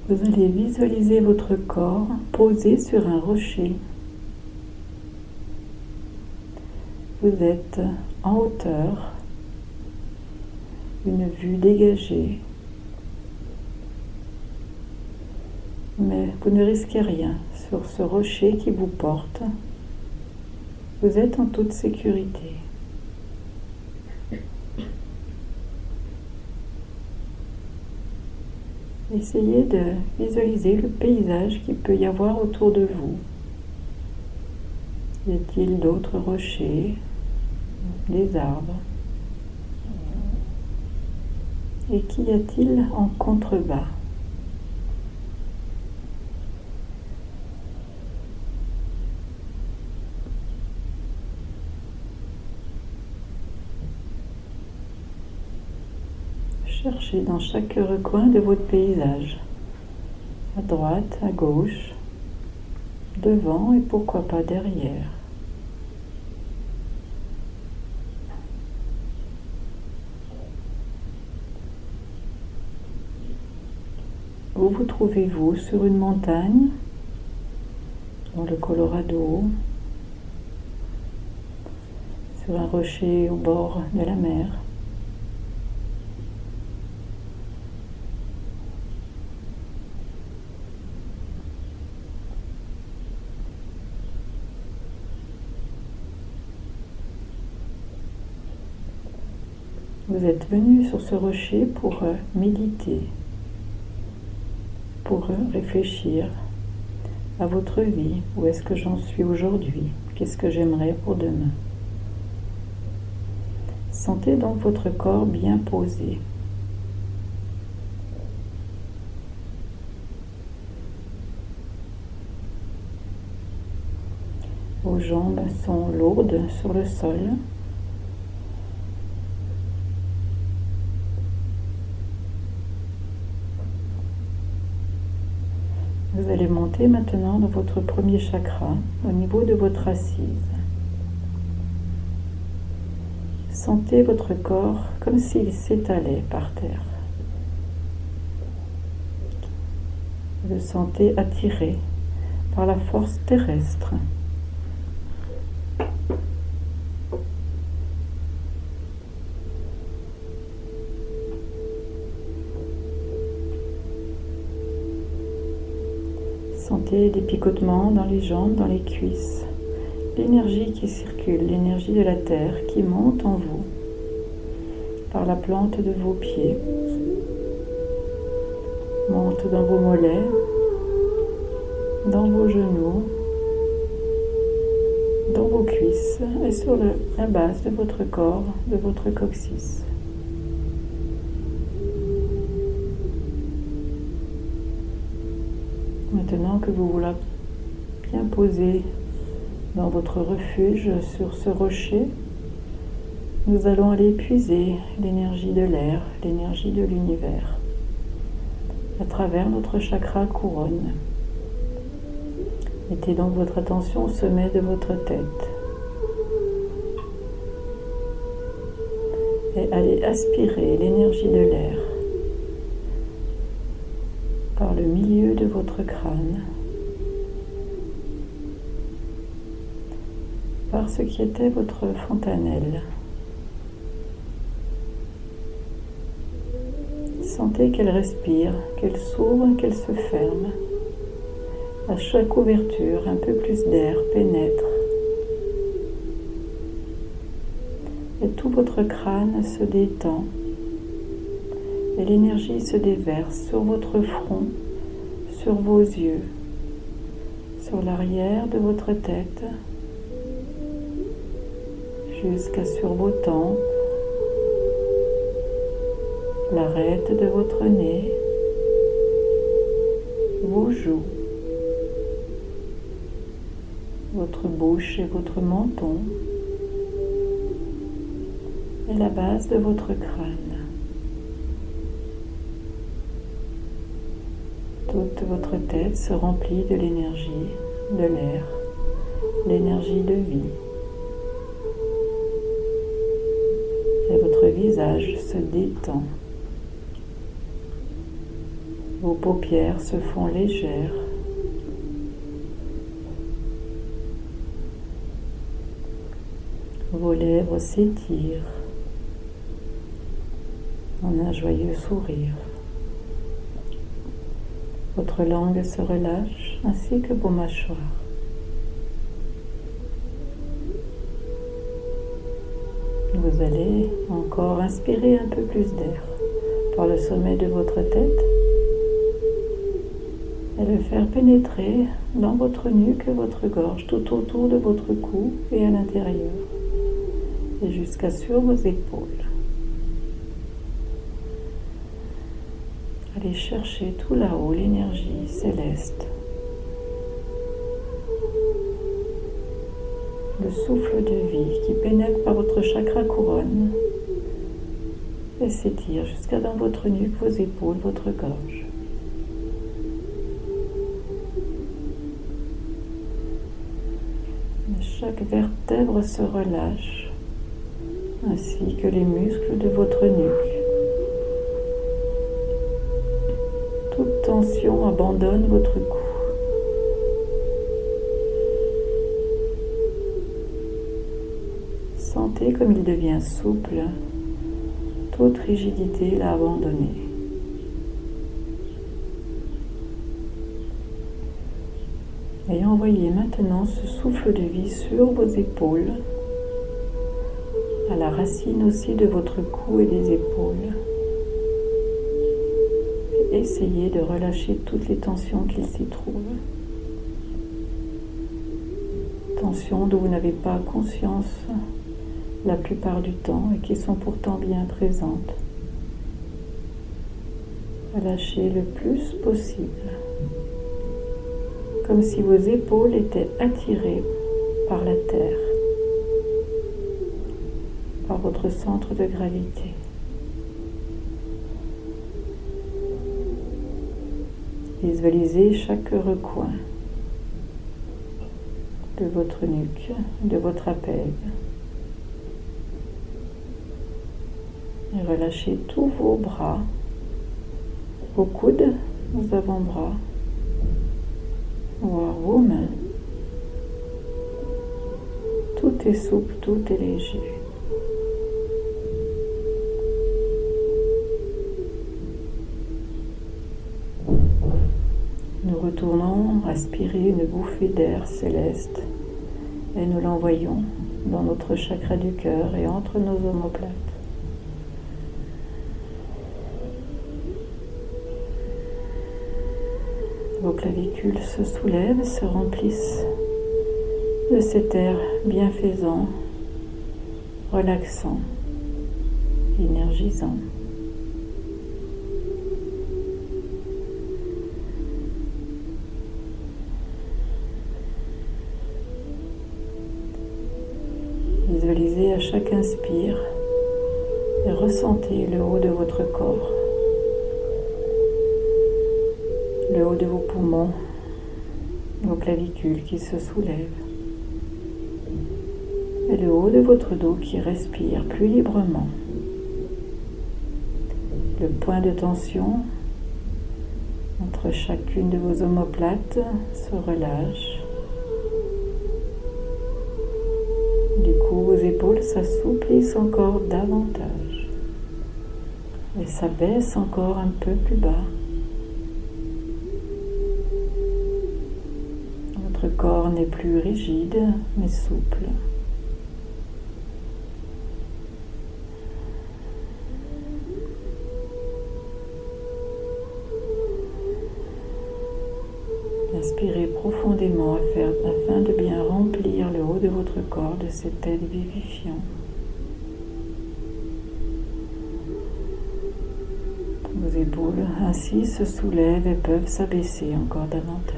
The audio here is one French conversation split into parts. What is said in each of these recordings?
Vous allez visualiser votre corps posé sur un rocher. Vous êtes en hauteur, une vue dégagée, mais vous ne risquez rien sur ce rocher qui vous porte. Vous êtes en toute sécurité. Essayez de visualiser le paysage qu'il peut y avoir autour de vous. Y a-t-il d'autres rochers, des arbres? Et qu'y a-t-il en contrebas? Cherchez dans chaque recoin de votre paysage, à droite, à gauche, devant et pourquoi pas derrière. Où vous trouvez-vous? Sur une montagne, dans le Colorado, sur un rocher au bord de la mer? Vous êtes venu sur ce rocher pour méditer, pour réfléchir à votre vie. Où est-ce que j'en suis aujourd'hui? Qu'est-ce que j'aimerais pour demain? Sentez donc votre corps bien posé. Vos jambes sont lourdes sur le sol. Vous allez monter maintenant dans votre premier chakra, au niveau de votre assise. Sentez votre corps comme s'il s'étalait par terre. Vous le sentez attiré par la force terrestre. Sentez des picotements dans les jambes, dans les cuisses. L'énergie qui circule, l'énergie de la terre qui monte en vous par la plante de vos pieds, monte dans vos mollets, dans vos genoux, dans vos cuisses et sur la base de votre corps, de votre coccyx. Maintenant que vous vous la bien posé dans votre refuge sur ce rocher, nous allons aller puiser l'énergie de l'air, l'énergie de l'univers à travers notre chakra couronne. Mettez donc votre attention au sommet de votre tête et allez aspirer l'énergie de l'air par le milieu de votre crâne, par ce qui était votre fontanelle. Sentez qu'elle respire, qu'elle s'ouvre, qu'elle se ferme. À chaque ouverture, un peu plus d'air pénètre. Et tout votre crâne se détend. Et l'énergie se déverse sur votre front, sur vos yeux, sur l'arrière de votre tête, jusqu'à sur vos tempes, l'arête de votre nez, vos joues, votre bouche et votre menton, et la base de votre crâne. Toute votre tête se remplit de l'énergie, de l'air, l'énergie de vie. Et votre visage se détend. Vos paupières se font légères. Vos lèvres s'étirent en un joyeux sourire. Votre langue se relâche ainsi que vos mâchoires. Vous allez encore inspirer un peu plus d'air par le sommet de votre tête et le faire pénétrer dans votre nuque et votre gorge, tout autour de votre cou et à l'intérieur, et jusqu'à sur vos épaules. Allez chercher tout là-haut l'énergie céleste, le souffle de vie qui pénètre par votre chakra couronne et s'étire jusqu'à dans votre nuque, vos épaules, votre gorge. Chaque vertèbre se relâche, ainsi que les muscles de votre nuque. Toute tension abandonne votre cou. Sentez comme il devient souple, toute rigidité l'a abandonné. Et envoyez maintenant ce souffle de vie sur vos épaules, à la racine aussi de votre cou et des épaules. Et essayez de relâcher toutes les tensions qu'il s'y trouve. Tensions dont vous n'avez pas conscience la plupart du temps et qui sont pourtant bien présentes. Relâchez le plus possible, comme si vos épaules étaient attirées par la terre, par votre centre de gravité. Visualisez chaque recoin de votre nuque, de votre trapèze. Et relâchez tous vos bras, vos coudes, vos avant-bras, voire vos mains. Tout est souple, tout est léger. Nous retournons aspirer une bouffée d'air céleste et nous l'envoyons dans notre chakra du cœur et entre nos omoplates. Vos clavicules se soulèvent, se remplissent de cet air bienfaisant, relaxant, énergisant. Visualisez à chaque inspire et ressentez le haut de votre corps, le haut de vos poumons, vos clavicules qui se soulèvent et le haut de votre dos qui respire plus librement. Le point de tension entre chacune de vos omoplates se relâche. Du coup, vos épaules s'assouplissent encore davantage et s'abaissent encore un peu plus bas. Votre corps n'est plus rigide, mais souple. Inspirez profondément afin de bien remplir le haut de votre corps de cet air vivifiant. Vos épaules ainsi se soulèvent et peuvent s'abaisser encore davantage.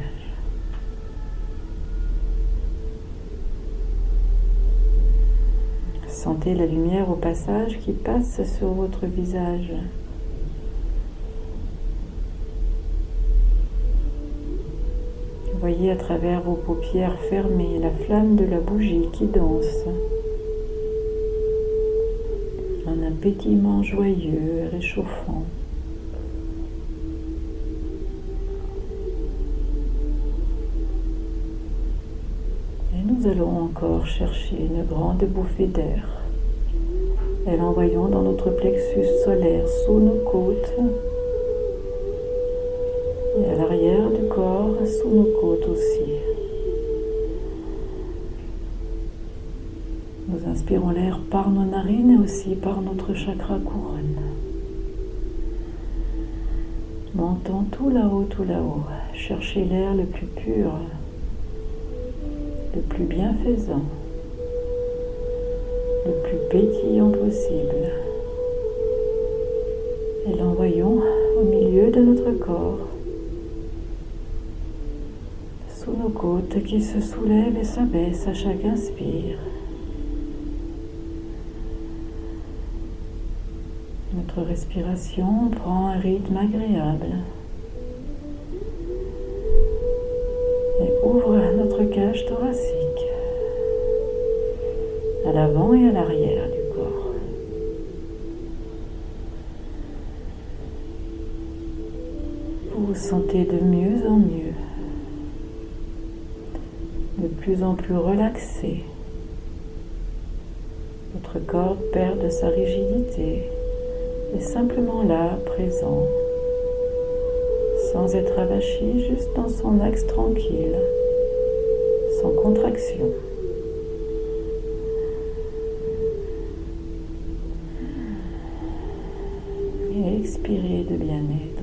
Sentez la lumière au passage qui passe sur votre visage. Voyez à travers vos paupières fermées la flamme de la bougie qui danse en un pétillement joyeux et réchauffant. nous allons encore chercher une grande bouffée d'air et l'envoyons dans notre plexus solaire, sous nos côtes et à l'arrière du corps, sous nos côtes aussi. Nous inspirons l'air par nos narines et aussi par notre chakra couronne. Montons tout là-haut, cherchez l'air le plus pur, le plus bienfaisant, le plus pétillant possible. Et l'envoyons au milieu de notre corps, sous nos côtes qui se soulèvent et s'abaissent à chaque inspire. Notre respiration prend un rythme agréable et ouvre notre cage thoracique à l'avant et à l'arrière du corps. Vous vous sentez de mieux en mieux, de plus en plus relaxé. Votre corps perd de sa rigidité. Et simplement là, présent, sans être avachi, juste dans son axe tranquille, sans contraction. Et expirez de bien-être.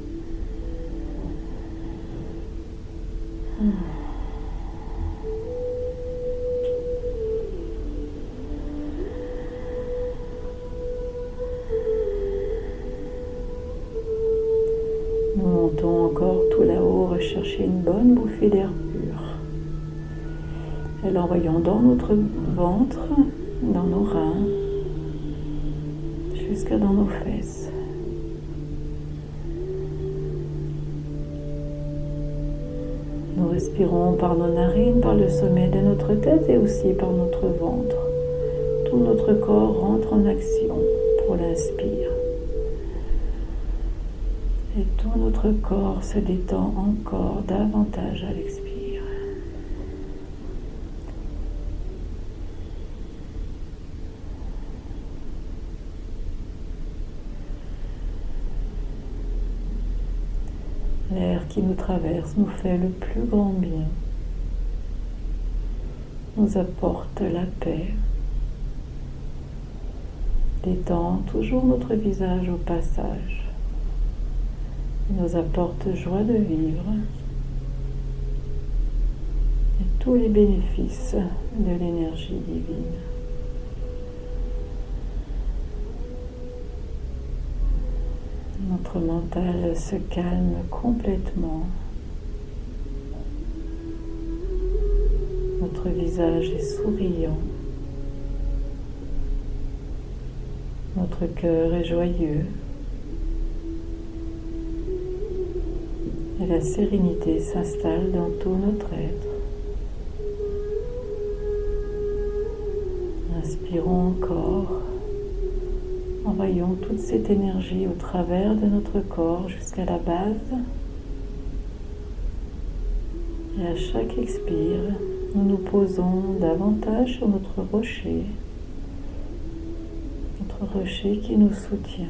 Encore tout là-haut, rechercher une bonne bouffée d'air pur. Et l'envoyons dans notre ventre, dans nos reins, jusqu'à dans nos fesses. Nous respirons par nos narines, par le sommet de notre tête et aussi par notre ventre. Tout notre corps rentre en action pour l'inspire. Et tout notre corps se détend encore davantage à l'expire. L'air qui nous traverse nous fait le plus grand bien, nous apporte la paix, détend toujours notre visage au passage. Nous apporte joie de vivre et tous les bénéfices de l'énergie divine. Notre mental se calme complètement. Notre visage est souriant. Notre cœur est joyeux. Et la sérénité s'installe dans tout notre être. Inspirons encore. Envoyons toute cette énergie au travers de notre corps jusqu'à la base. Et à chaque expire, nous nous posons davantage sur notre rocher qui nous soutient.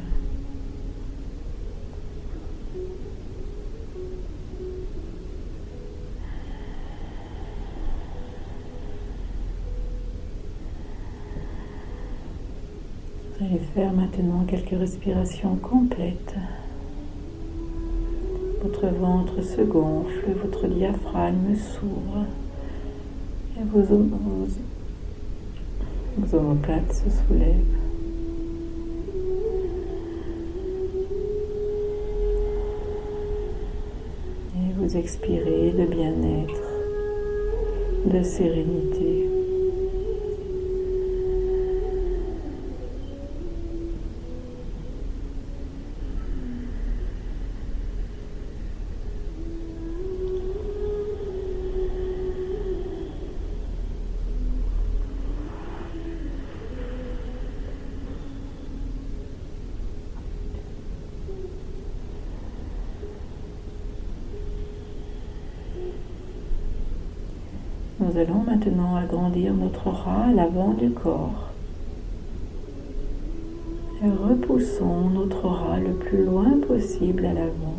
Vous allez faire maintenant quelques respirations complètes. Votre ventre se gonfle, votre diaphragme s'ouvre et vos omoplates se soulèvent. Et vous expirez de bien-être, de sérénité. Nous allons maintenant agrandir notre aura à l'avant du corps. Et repoussons notre aura le plus loin possible à l'avant.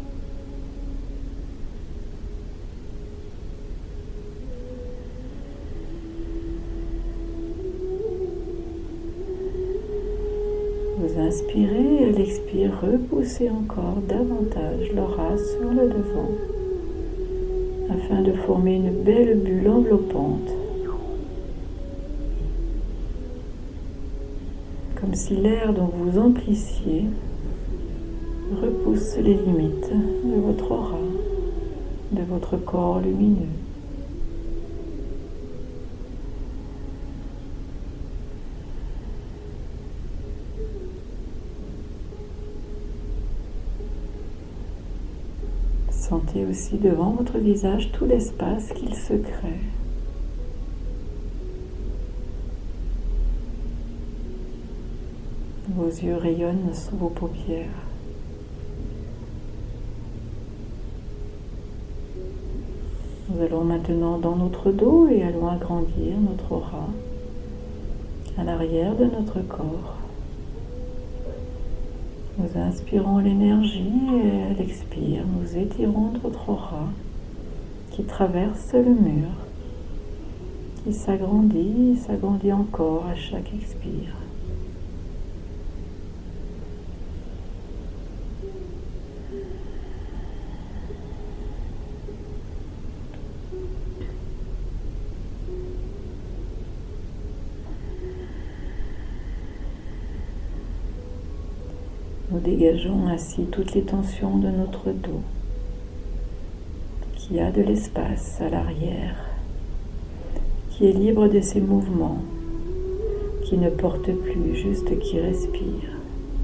Vous inspirez et à l'expire, repoussez encore davantage l'aura sur le devant afin de former une belle bulle enveloppante. Comme si l'air dont vous emplissiez repousse les limites de votre aura, de votre corps lumineux. Sentez aussi devant votre visage tout l'espace qu'il se crée. Vos yeux rayonnent sous vos paupières. Nous allons maintenant dans notre dos et allons agrandir notre aura à l'arrière de notre corps. Nous inspirons l'énergie et à l'expire, nous étirons notre aura qui traverse le mur, qui s'agrandit encore à chaque expire. Nous dégageons ainsi toutes les tensions de notre dos, qui a de l'espace à l'arrière, qui est libre de ses mouvements, qui ne porte plus, juste qui respire.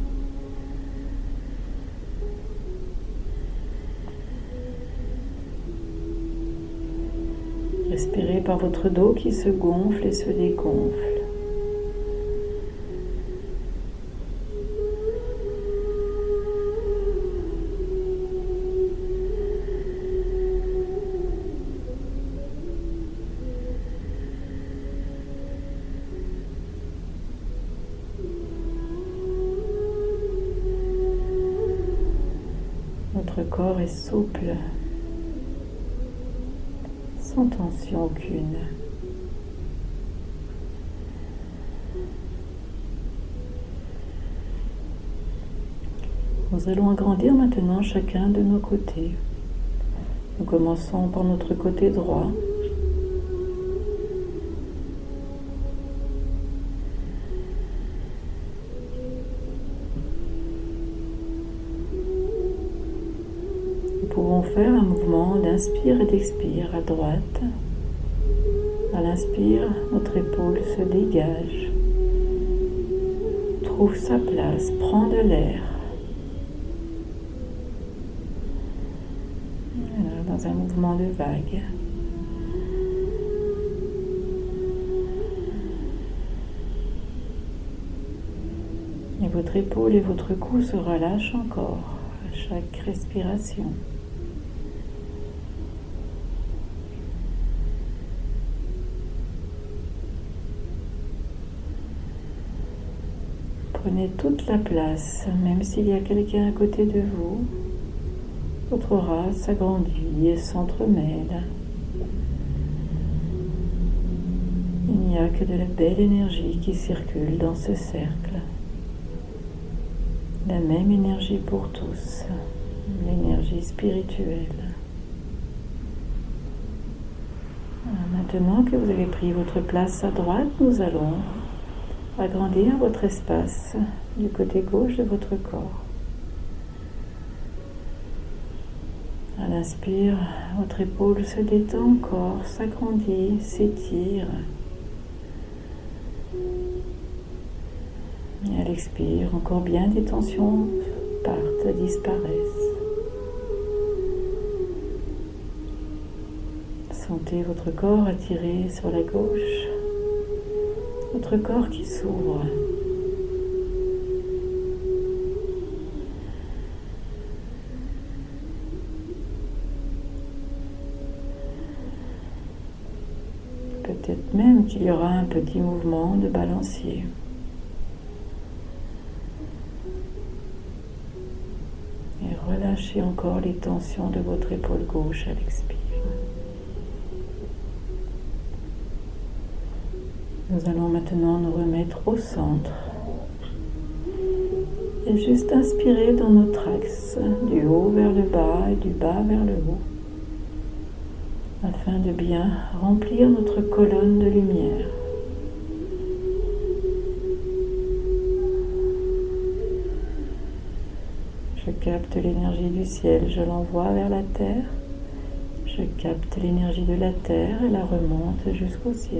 Respirez par votre dos qui se gonfle et se dégonfle. Votre corps est souple, sans tension aucune. Nous allons agrandir maintenant chacun de nos côtés. Nous commençons par notre côté droit. Nous pouvons faire un mouvement d'inspire et d'expire à droite. À l'inspire, notre épaule se dégage, trouve sa place, prend de l'air. Voilà, dans un mouvement de vague. Et votre épaule et votre cou se relâchent encore à chaque respiration. Prenez toute la place, même s'il y a quelqu'un à côté de vous. Votre aura s'agrandit et s'entremêle. Il n'y a que de la belle énergie qui circule dans ce cercle. La même énergie pour tous, l'énergie spirituelle. Maintenant que vous avez pris votre place à droite, nous allons agrandir votre espace du côté gauche de votre corps. À l'inspire, votre épaule se détend encore, s'agrandit, s'étire. Et à l'expire, encore bien des tensions partent, disparaissent. Sentez votre corps attiré sur la gauche. Votre corps qui s'ouvre. Peut-être même qu'il y aura un petit mouvement de balancier. Et relâchez encore les tensions de votre épaule gauche à l'expire. Nous allons maintenant nous remettre au centre. Et juste inspirer dans notre axe, du haut vers le bas et du bas vers le haut, afin de bien remplir notre colonne de lumière. Je capte l'énergie du ciel, je l'envoie vers la terre. Je capte l'énergie de la terre et la remonte jusqu'au ciel.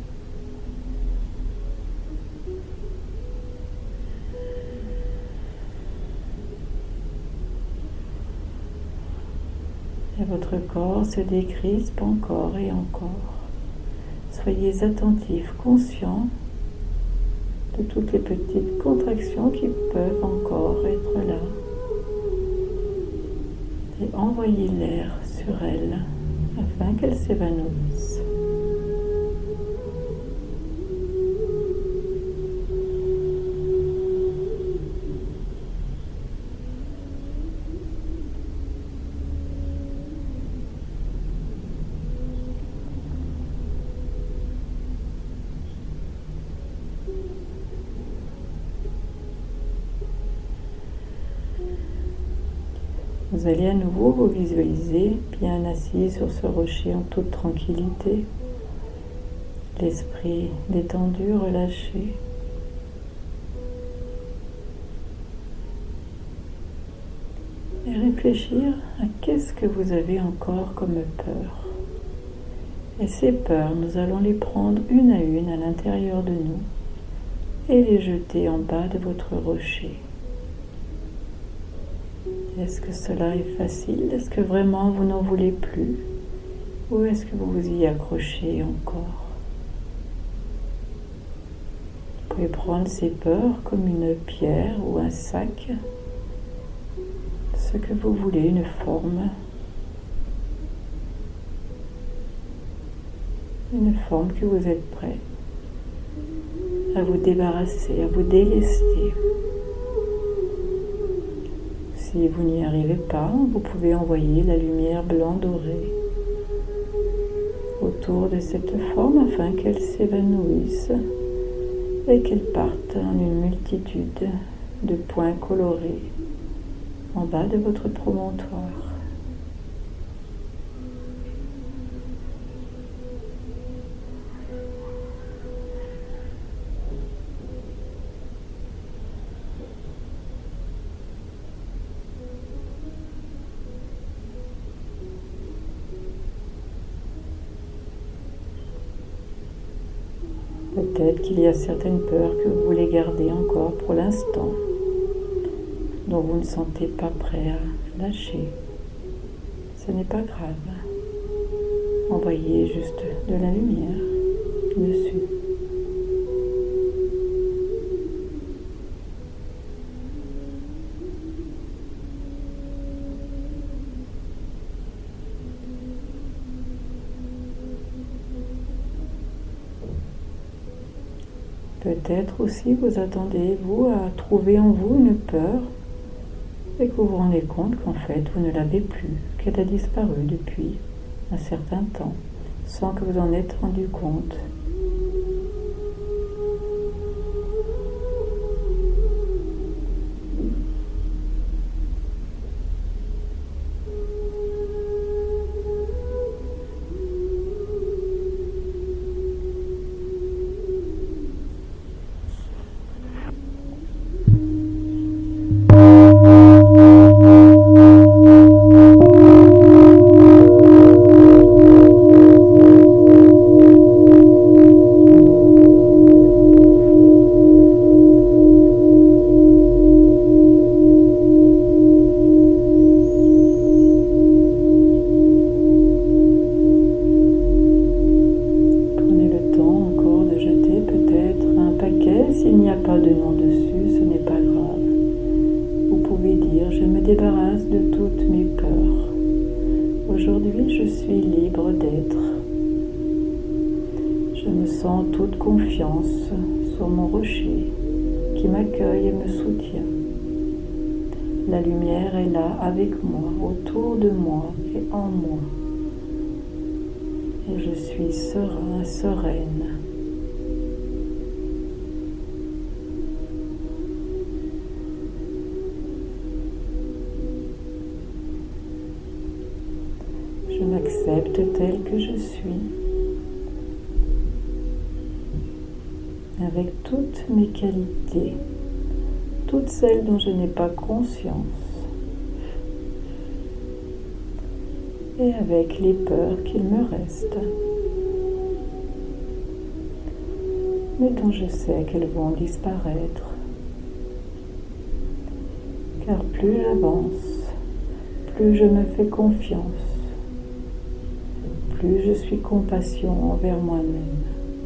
Et votre corps se décrispe encore et encore. Soyez attentifs, conscients de toutes les petites contractions qui peuvent encore être là. Et envoyez l'air sur elles afin qu'elles s'évanouissent. Vous allez à nouveau vous visualiser bien assis sur ce rocher en toute tranquillité, l'esprit détendu, relâché. Et réfléchir à qu'est-ce que vous avez encore comme peur. Et ces peurs, nous allons les prendre une à l'intérieur de nous et les jeter en bas de votre rocher. Est-ce que cela est facile? Est-ce que vraiment vous n'en voulez plus? Ou est-ce que vous vous y accrochez encore? Vous pouvez prendre ces peurs comme une pierre ou un sac, ce que vous voulez, une forme que vous êtes prêt à vous débarrasser, à vous délester. Si vous n'y arrivez pas, vous pouvez envoyer la lumière blanc-dorée autour de cette forme afin qu'elle s'évanouisse et qu'elle parte en une multitude de points colorés en bas de votre promontoire. Peut-être qu'il y a certaines peurs que vous voulez garder encore pour l'instant, dont vous ne sentez pas prêt à lâcher. Ce n'est pas grave. Envoyez juste de la lumière dessus. Peut-être aussi vous attendez, vous, à trouver en vous une peur et que vous vous rendez compte qu'en fait, vous ne l'avez plus, qu'elle a disparu depuis un certain temps, sans que vous en êtes rendu compte. S'il n'y a pas de nom dessus, ce n'est pas grave. Vous pouvez dire, je me débarrasse de toutes mes peurs. Aujourd'hui, je suis libre d'être. Je me sens en toute confiance sur mon rocher qui m'accueille et me soutient. La lumière est là avec moi, autour de moi et en moi. Et je suis serein, sereine. Je m'accepte tel que je suis, avec toutes mes qualités, toutes celles dont je n'ai pas conscience, et avec les peurs qu'il me reste, mais dont je sais qu'elles vont disparaître, car plus j'avance, plus je me fais confiance, plus je suis compassion envers moi-même.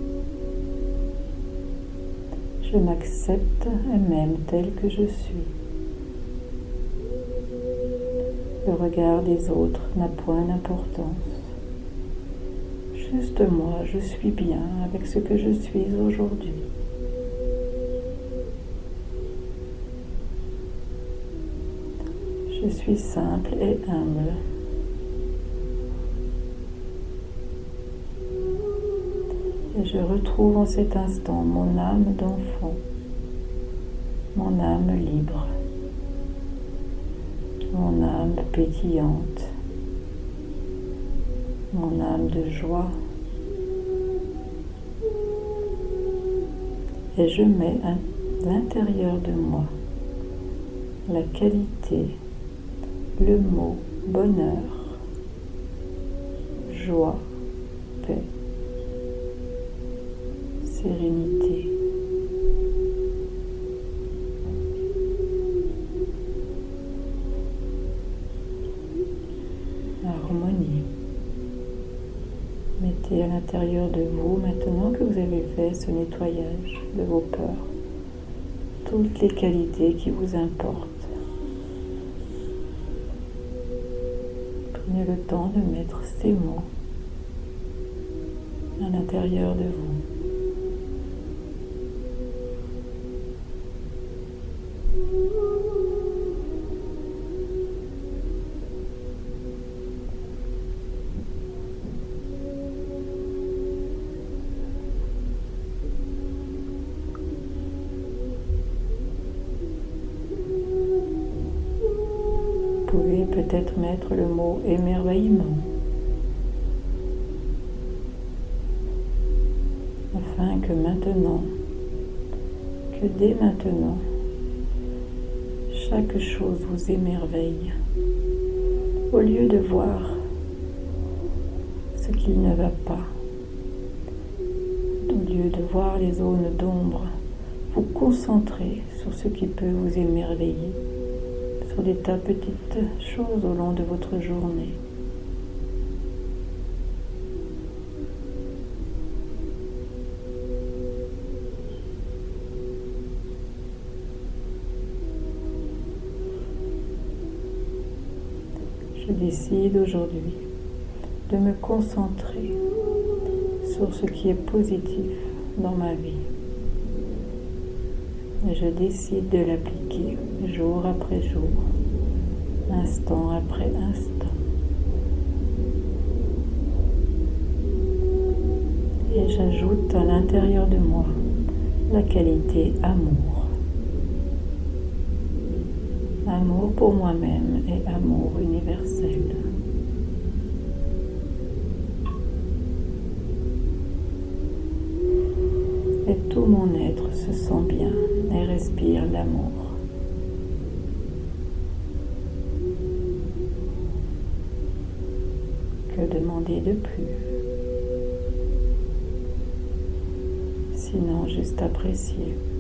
Je m'accepte et m'aime tel que je suis. Le regard des autres n'a point d'importance. Juste moi, je suis bien avec ce que je suis aujourd'hui. Je suis simple et humble. Et je retrouve en cet instant mon âme d'enfant, mon âme libre, mon âme pétillante, mon âme de joie. Et je mets à l'intérieur de moi la qualité, le mot bonheur, joie, paix, sérénité. Harmonie. Mettez à l'intérieur de vous, maintenant que vous avez fait ce nettoyage de vos peurs, toutes les qualités qui vous importent. Prenez le temps de mettre ces mots à l'intérieur de vous. Vous pouvez peut-être mettre le mot émerveillement, afin que maintenant, que dès maintenant, chaque chose vous émerveille, au lieu de voir ce qu'il ne va pas, au lieu de voir les zones d'ombre, vous concentrez sur ce qui peut vous émerveiller, sur des tas de petites choses au long de votre journée. Je décide aujourd'hui de me concentrer sur ce qui est positif dans ma vie. Et je décide de l'appliquer jour après jour, instant après instant. Et j'ajoute à l'intérieur de moi la qualité amour. Amour pour moi-même et amour universel. Et tout mon être se sent bien et respire l'amour. Que demander de plus? Sinon juste apprécier.